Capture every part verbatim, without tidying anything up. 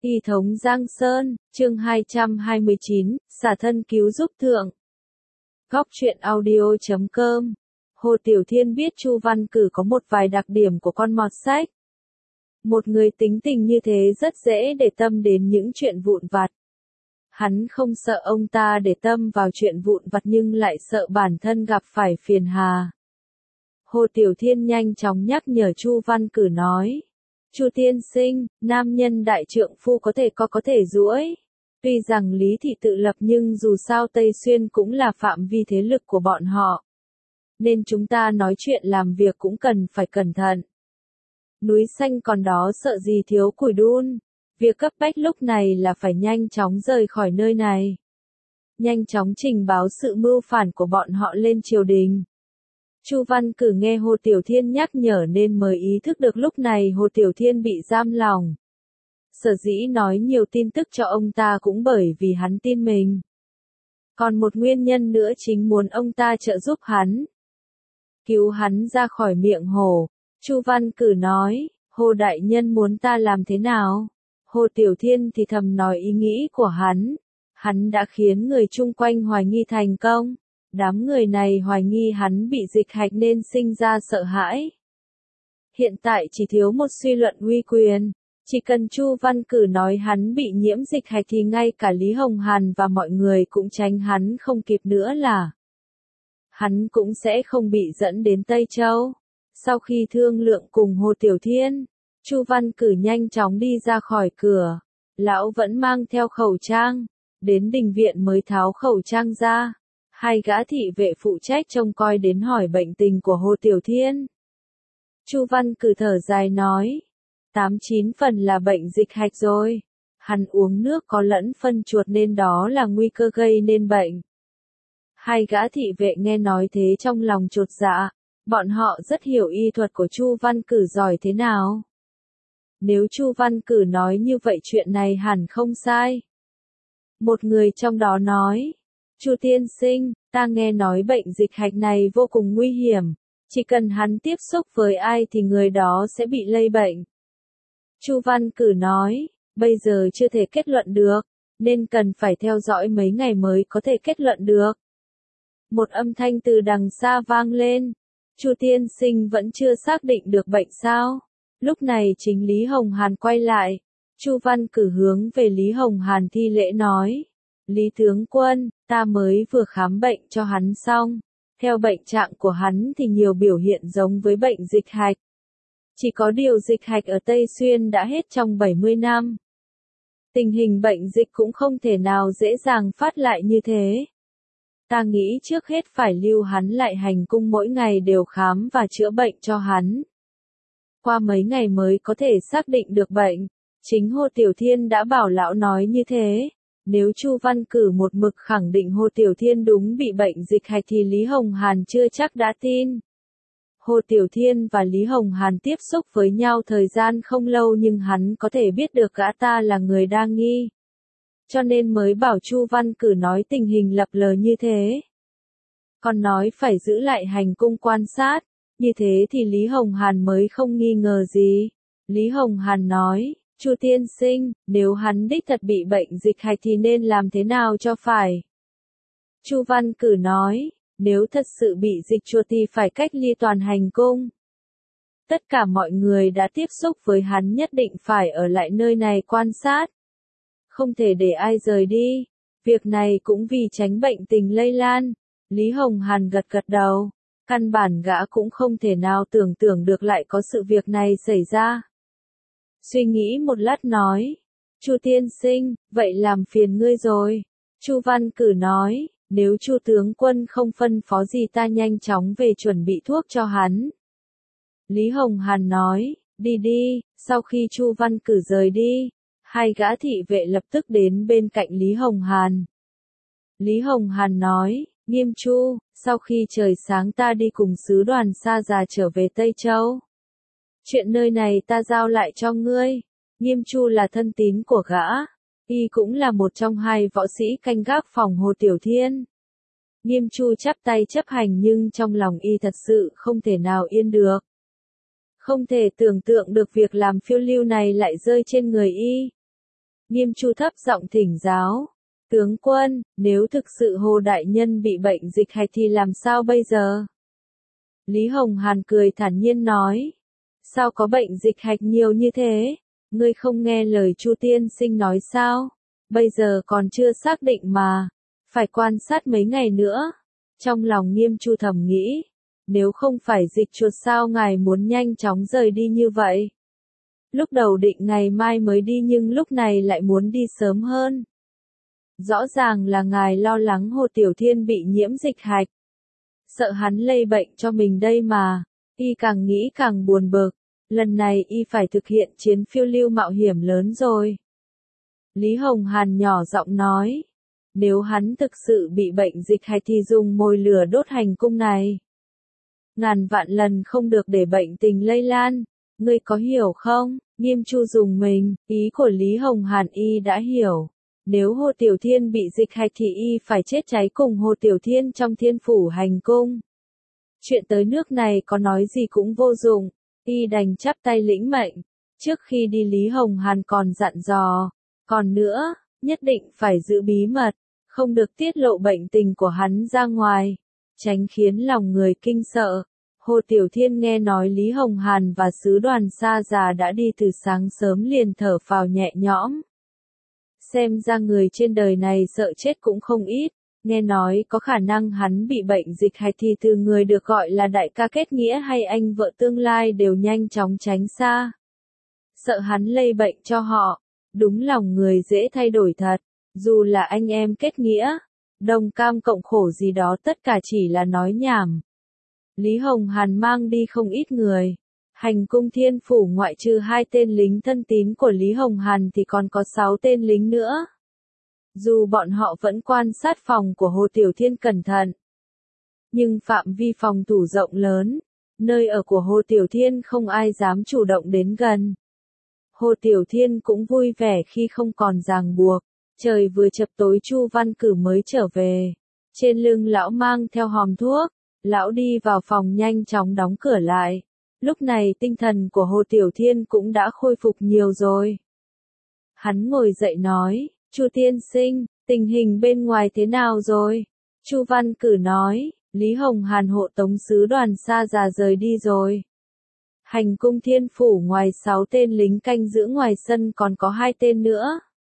Y thống Giang Sơn, chương hai trăm hai mươi chín, xả thân cứu giúp thượng. Góc truyện audio chấm com. Hồ Tiểu Thiên biết Chu Văn Cử có một vài đặc điểm của con mọt sách. Một người tính tình như thế rất dễ để tâm đến những chuyện vụn vặt. Hắn không sợ ông ta để tâm vào chuyện vụn vặt nhưng lại sợ bản thân gặp phải phiền hà. Hồ Tiểu Thiên nhanh chóng nhắc nhở Chu Văn Cử nói. Chu tiên sinh, nam nhân đại trượng phu có thể có có thể duỗi. Tuy rằng Lý Thị tự lập nhưng dù sao Tây Xuyên cũng là phạm vi thế lực của bọn họ. Nên chúng ta nói chuyện làm việc cũng cần phải cẩn thận. Núi xanh còn đó sợ gì thiếu củi đun. Việc cấp bách lúc này là phải nhanh chóng rời khỏi nơi này. Nhanh chóng trình báo sự mưu phản của bọn họ lên triều đình. Chu Văn Cử nghe Hồ Tiểu Thiên nhắc nhở nên mới ý thức được lúc này Hồ Tiểu Thiên bị giam lòng. Sở dĩ nói nhiều tin tức cho ông ta cũng bởi vì hắn tin mình. Còn một nguyên nhân nữa chính muốn ông ta trợ giúp hắn. Cứu hắn ra khỏi miệng hồ. Chu Văn Cử nói, Hồ Đại Nhân muốn ta làm thế nào? Hồ Tiểu Thiên thì thầm nói ý nghĩ của hắn. Hắn đã khiến người chung quanh hoài nghi thành công. Đám người này hoài nghi hắn bị dịch hạch nên sinh ra sợ hãi. Hiện tại chỉ thiếu một suy luận uy quyền. Chỉ cần Chu Văn Cử nói hắn bị nhiễm dịch hạch thì ngay cả Lý Hồng Hàn và mọi người cũng tránh hắn không kịp nữa là. Hắn cũng sẽ không bị dẫn đến Tây Châu. Sau khi thương lượng cùng Hồ Tiểu Thiên, Chu Văn Cử nhanh chóng đi ra khỏi cửa. Lão vẫn mang theo khẩu trang. Đến đình viện mới tháo khẩu trang ra. Hai gã thị vệ phụ trách trông coi đến hỏi bệnh tình của Hồ Tiểu Thiên. Chu Văn Cử thở dài nói. Tám chín phần là bệnh dịch hạch rồi. Hắn uống nước có lẫn phân chuột nên đó là nguy cơ gây nên bệnh. Hai gã thị vệ nghe nói thế trong lòng chột dạ. Bọn họ rất hiểu y thuật của Chu Văn Cử giỏi thế nào. Nếu Chu Văn Cử nói như vậy chuyện này hẳn không sai. Một người trong đó nói. Chu tiên sinh, ta nghe nói bệnh dịch hạch này vô cùng nguy hiểm. Chỉ cần hắn tiếp xúc với ai thì người đó sẽ bị lây bệnh. Chu Văn Cử nói, bây giờ chưa thể kết luận được, nên cần phải theo dõi mấy ngày mới có thể kết luận được. Một âm thanh từ đằng xa vang lên. Chu tiên sinh vẫn chưa xác định được bệnh sao? Lúc này chính Lý Hồng Hàn quay lại. Chu Văn Cử hướng về Lý Hồng Hàn thi lễ nói. Lý tướng quân, ta mới vừa khám bệnh cho hắn xong. Theo bệnh trạng của hắn thì nhiều biểu hiện giống với bệnh dịch hạch. Chỉ có điều dịch hạch ở Tây Xuyên đã hết trong bảy mươi năm. Tình hình bệnh dịch cũng không thể nào dễ dàng phát lại như thế. Ta nghĩ trước hết phải lưu hắn lại hành cung mỗi ngày đều khám và chữa bệnh cho hắn. Qua mấy ngày mới có thể xác định được bệnh. Chính Hồ Tiểu Thiên đã bảo lão nói như thế. Nếu Chu Văn Cử một mực khẳng định Hồ Tiểu Thiên đúng bị bệnh dịch hạch thì Lý Hồng Hàn chưa chắc đã tin. Hồ Tiểu Thiên và Lý Hồng Hàn tiếp xúc với nhau thời gian không lâu nhưng hắn có thể biết được gã ta là người đa nghi. Cho nên mới bảo Chu Văn Cử nói tình hình lập lờ như thế. Còn nói phải giữ lại hành cung quan sát, như thế thì Lý Hồng Hàn mới không nghi ngờ gì. Lý Hồng Hàn nói. Chu tiên sinh, nếu hắn đích thật bị bệnh dịch hạch thì nên làm thế nào cho phải? Chu Văn Cử nói, nếu thật sự bị dịch chuột thì phải cách ly toàn hành cung. Tất cả mọi người đã tiếp xúc với hắn nhất định phải ở lại nơi này quan sát. Không thể để ai rời đi. Việc này cũng vì tránh bệnh tình lây lan. Lý Hồng Hàn gật gật đầu. Căn bản gã cũng không thể nào tưởng tượng được lại có sự việc này xảy ra. Suy nghĩ một lát nói. Chu tiên sinh, vậy làm phiền ngươi rồi. Chu Văn Cử nói, nếu Chu tướng quân không phân phó gì ta nhanh chóng về chuẩn bị thuốc cho hắn. Lý Hồng Hàn nói, đi đi. Sau khi Chu Văn Cử rời đi, hai gã thị vệ lập tức đến bên cạnh Lý Hồng Hàn. Lý Hồng Hàn nói, Nghiêm Chu, sau khi trời sáng ta đi cùng sứ đoàn xa già trở về Tây Châu. Chuyện nơi này ta giao lại cho ngươi. Nghiêm Chu là thân tín của gã. Y cũng là một trong hai võ sĩ canh gác phòng Hồ Tiểu Thiên. Nghiêm Chu chắp tay chấp hành nhưng trong lòng y thật sự không thể nào yên được. Không thể tưởng tượng được việc làm phiêu lưu này lại rơi trên người y. Nghiêm Chu thấp giọng thỉnh giáo. Tướng quân, nếu thực sự Hồ Đại Nhân bị bệnh dịch hạch thì làm sao bây giờ? Lý Hồng Hàn cười thản nhiên nói. Sao có bệnh dịch hạch nhiều như thế? Ngươi không nghe lời Chu tiên sinh nói sao? Bây giờ còn chưa xác định mà. Phải quan sát mấy ngày nữa. Trong lòng Nghiêm Chu thầm nghĩ. Nếu không phải dịch chuột sao ngài muốn nhanh chóng rời đi như vậy? Lúc đầu định ngày mai mới đi nhưng lúc này lại muốn đi sớm hơn. Rõ ràng là ngài lo lắng Hồ Tiểu Thiên bị nhiễm dịch hạch. Sợ hắn lây bệnh cho mình đây mà. Y càng nghĩ càng buồn bực. Lần này y phải thực hiện chiến phiêu lưu mạo hiểm lớn rồi. Lý Hồng Hàn nhỏ giọng nói. Nếu hắn thực sự bị bệnh dịch hạch thì dùng mồi lửa đốt hành cung này. Ngàn vạn lần không được để bệnh tình lây lan. Ngươi có hiểu không? Nghiêm Chu dùng mình, ý của Lý Hồng Hàn y đã hiểu. Nếu Hồ Tiểu Thiên bị dịch hạch thì y phải chết cháy cùng Hồ Tiểu Thiên trong thiên phủ hành cung. Chuyện tới nước này có nói gì cũng vô dụng, y đành chắp tay lĩnh mệnh. Trước khi đi Lý Hồng Hàn còn dặn dò, còn nữa, nhất định phải giữ bí mật, không được tiết lộ bệnh tình của hắn ra ngoài, tránh khiến lòng người kinh sợ. Hồ Tiểu Thiên nghe nói Lý Hồng Hàn và sứ đoàn Sa Già đã đi từ sáng sớm liền thở phào nhẹ nhõm. Xem ra người trên đời này sợ chết cũng không ít, nghe nói có khả năng hắn bị bệnh dịch hạch thì từ người được gọi là đại ca kết nghĩa hay anh vợ tương lai đều nhanh chóng tránh xa. Sợ hắn lây bệnh cho họ, đúng lòng người dễ thay đổi thật, dù là anh em kết nghĩa, đồng cam cộng khổ gì đó tất cả chỉ là nói nhảm. Lý Hồng Hàn mang đi không ít người. Hành cung thiên phủ ngoại trừ hai tên lính thân tín của Lý Hồng Hàn thì còn có sáu tên lính nữa. Dù bọn họ vẫn quan sát phòng của Hồ Tiểu Thiên cẩn thận, nhưng phạm vi phòng thủ rộng lớn, nơi ở của Hồ Tiểu Thiên không ai dám chủ động đến gần. Hồ Tiểu Thiên cũng vui vẻ khi không còn ràng buộc. Trời vừa chập tối Chu Văn Cử mới trở về. Trên lưng lão mang theo hòm thuốc. Lão đi vào phòng nhanh chóng đóng cửa lại. Lúc này tinh thần của Hồ Tiểu Thiên cũng đã khôi phục nhiều rồi. Hắn ngồi dậy nói, Chu tiên sinh, tình hình bên ngoài thế nào rồi? Chu Văn Cử nói, Lý Hồng Hàn hộ tống sứ đoàn Sa Già rời đi rồi. Hành cung thiên phủ ngoài sáu tên lính canh giữ ngoài sân còn có hai tên nữa.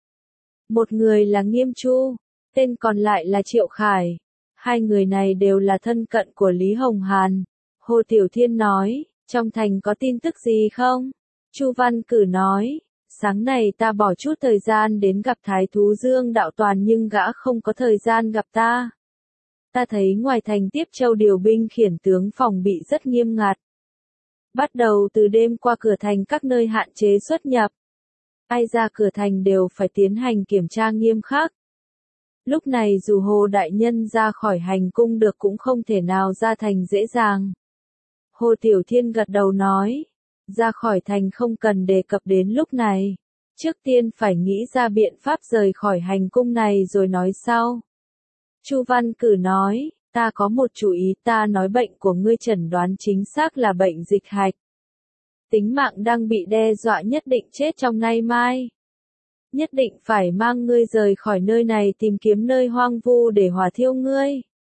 Một người là Nghiêm Chu, tên còn lại là Triệu Khải. Hai người này đều là thân cận của Lý Hồng Hàn. Hồ Tiểu Thiên nói, trong thành có tin tức gì không? Chu Văn Cử nói, sáng nay ta bỏ chút thời gian đến gặp Thái Thú Dương Đạo Toàn nhưng gã không có thời gian gặp ta. Ta thấy ngoài thành Tiếp Châu điều binh khiển tướng phòng bị rất nghiêm ngặt. Bắt đầu từ đêm qua cửa thành các nơi hạn chế xuất nhập. Ai ra cửa thành đều phải tiến hành kiểm tra nghiêm khắc. Lúc này dù Hồ Đại Nhân ra khỏi hành cung được cũng không thể nào ra thành dễ dàng. Hồ Tiểu Thiên gật đầu nói, ra khỏi thành không cần đề cập đến lúc này. Trước tiên phải nghĩ ra biện pháp rời khỏi hành cung này rồi nói sau. Chu Văn Cử nói, ta có một chủ ý, ta nói bệnh của ngươi chẩn đoán chính xác là bệnh dịch hạch. Tính mạng đang bị đe dọa, nhất định chết trong nay mai. Nhất định phải mang ngươi rời khỏi nơi này, tìm kiếm nơi hoang vu để hỏa thiêu ngươi.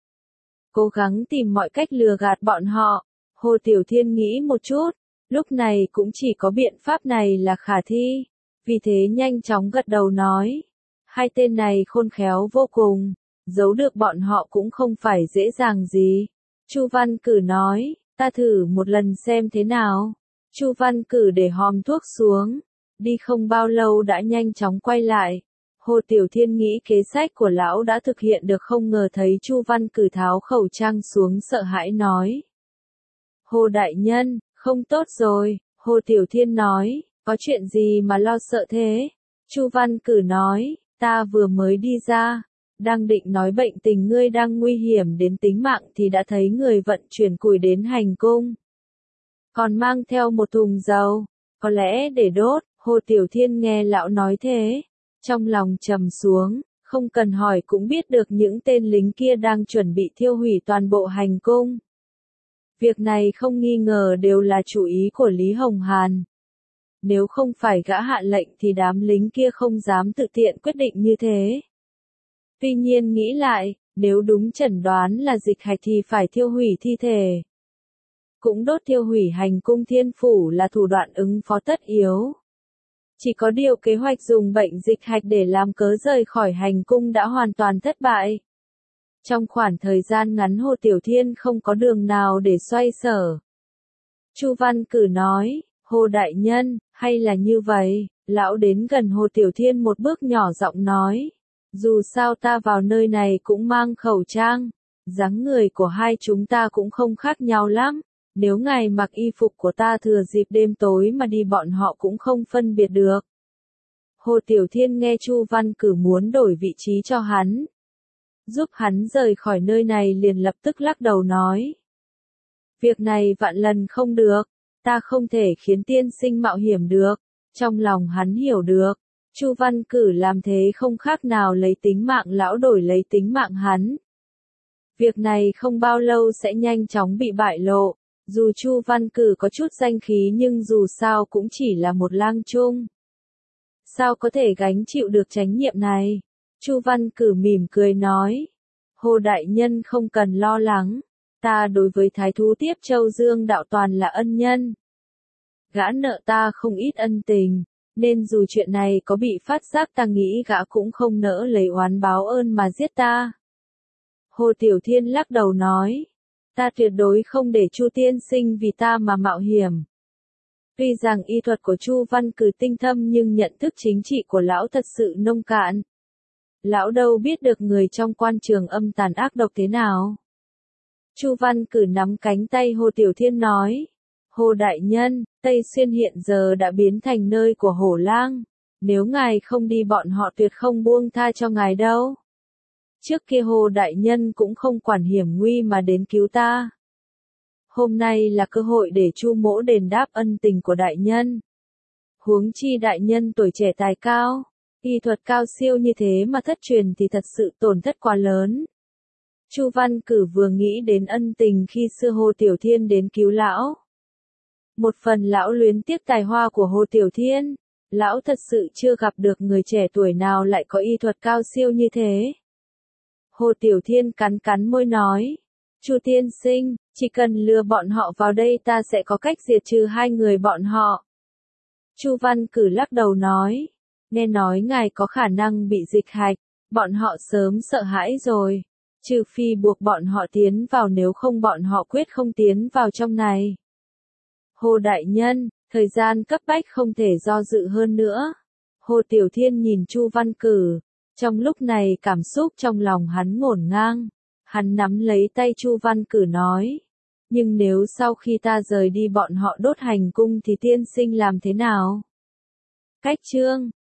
Cố gắng tìm mọi cách lừa gạt bọn họ. Hồ Tiểu Thiên nghĩ một chút, lúc này cũng chỉ có biện pháp này là khả thi. Vì thế nhanh chóng gật đầu nói, hai tên này khôn khéo vô cùng, giấu được bọn họ cũng không phải dễ dàng gì. Chu Văn Cử nói, ta thử một lần xem thế nào. Chu Văn Cử để hòm thuốc xuống, đi không bao lâu đã nhanh chóng quay lại. Hồ Tiểu Thiên nghĩ kế sách của lão đã thực hiện được, không ngờ thấy Chu Văn Cử tháo khẩu trang xuống sợ hãi nói. Hồ Đại Nhân, không tốt rồi. Hồ Tiểu Thiên nói, có chuyện gì mà lo sợ thế? Chu Văn Cử nói, ta vừa mới đi ra, đang định nói bệnh tình ngươi đang nguy hiểm đến tính mạng thì đã thấy người vận chuyển củi đến hành cung. Còn mang theo một thùng dầu, có lẽ để đốt. Hồ Tiểu Thiên nghe lão nói thế, trong lòng trầm xuống, không cần hỏi cũng biết được những tên lính kia đang chuẩn bị thiêu hủy toàn bộ hành cung. Việc này không nghi ngờ đều là chủ ý của Lý Hồng Hàn. nếu không phải gã hạ lệnh thì đám lính kia không dám tự tiện quyết định như thế. Tuy nhiên nghĩ lại, nếu đúng chẩn đoán là dịch hạch thì phải thiêu hủy thi thể. Cũng đốt thiêu hủy hành cung thiên phủ là thủ đoạn ứng phó tất yếu. Chỉ có điều kế hoạch dùng bệnh dịch hạch để làm cớ rời khỏi hành cung đã hoàn toàn thất bại. Trong khoảng thời gian ngắn Hồ Tiểu Thiên không có đường nào để xoay sở. Chu Văn Cử nói, Hồ Đại Nhân, hay là như vậy, lão đến gần Hồ Tiểu Thiên một bước nhỏ giọng nói. Dù sao ta vào nơi này cũng mang khẩu trang, dáng người của hai chúng ta cũng không khác nhau lắm. Nếu ngài mặc y phục của ta thừa dịp đêm tối mà đi bọn họ cũng không phân biệt được. Hồ Tiểu Thiên nghe Chu Văn Cử muốn đổi vị trí cho hắn, giúp hắn rời khỏi nơi này liền lập tức lắc đầu nói. Việc này vạn lần không được, ta không thể khiến tiên sinh mạo hiểm được. Trong lòng hắn hiểu được, Chu Văn Cử làm thế không khác nào lấy tính mạng lão đổi lấy tính mạng hắn. Việc này không bao lâu sẽ nhanh chóng bị bại lộ. Dù Chu Văn Cử có chút danh khí nhưng dù sao cũng chỉ là một lang trung. Sao có thể gánh chịu được trách nhiệm này? Chu Văn Cử mỉm cười nói. Hồ Đại Nhân không cần lo lắng. Ta đối với Thái thú Tiếp Châu Dương Đạo toàn là ân nhân. Gã nợ ta không ít ân tình, nên dù chuyện này có bị phát giác ta nghĩ gã cũng không nỡ lấy oán báo ơn mà giết ta. Hồ Tiểu Thiên lắc đầu nói. Ta tuyệt đối không để Chu tiên sinh vì ta mà mạo hiểm. Tuy rằng y thuật của Chu Văn Cử tinh thâm nhưng nhận thức chính trị của lão thật sự nông cạn. Lão đâu biết được người trong quan trường âm tàn ác độc thế nào. Chu Văn Cử nắm cánh tay Hồ Tiểu Thiên nói. Hồ Đại Nhân, Tây Xuyên hiện giờ đã biến thành nơi của hổ lang. Nếu ngài không đi bọn họ tuyệt không buông tha cho ngài đâu. Trước kia Hồ Đại Nhân cũng không quản hiểm nguy mà đến cứu ta. Hôm nay là cơ hội để Chu mỗ đền đáp ân tình của Đại Nhân. Huống chi Đại Nhân tuổi trẻ tài cao, y thuật cao siêu như thế mà thất truyền thì thật sự tổn thất quá lớn. Chu Văn Cử vừa nghĩ đến ân tình khi xưa Hồ Tiểu Thiên đến cứu lão. Một phần lão luyến tiếc tài hoa của Hồ Tiểu Thiên, lão thật sự chưa gặp được người trẻ tuổi nào lại có y thuật cao siêu như thế. Hồ Tiểu Thiên cắn cắn môi nói, Chu tiên sinh, chỉ cần lừa bọn họ vào đây ta sẽ có cách diệt trừ hai người bọn họ. Chu Văn Cử lắc đầu nói, nghe nói ngài có khả năng bị dịch hạch, bọn họ sớm sợ hãi rồi, trừ phi buộc bọn họ tiến vào nếu không bọn họ quyết không tiến vào trong này. Hồ Đại Nhân, thời gian cấp bách không thể do dự hơn nữa. Hồ Tiểu Thiên nhìn Chu Văn Cử. Trong lúc này cảm xúc trong lòng hắn ngổn ngang, hắn nắm lấy tay Chu Văn Cử nói, nhưng nếu sau khi ta rời đi bọn họ đốt hành cung thì tiên sinh làm thế nào? Cách chương